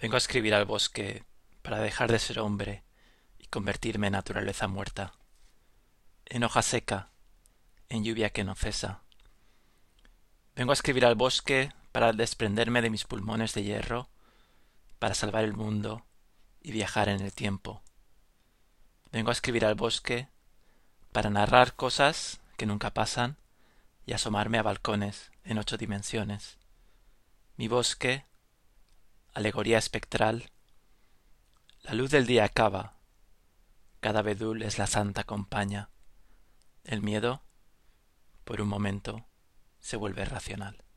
Vengo a escribir al bosque para dejar de ser hombre y convertirme en naturaleza muerta, en hoja seca, en lluvia que no cesa. Vengo a escribir al bosque para desprenderme de mis pulmones de hierro, para salvar el mundo y viajar en el tiempo. Vengo a escribir al bosque para narrar cosas que nunca pasan y asomarme a balcones en 8 dimensiones. Mi bosque, alegoría espectral, la luz del día acaba, cada abedul es la santa compaña. El miedo, por un momento, se vuelve racional.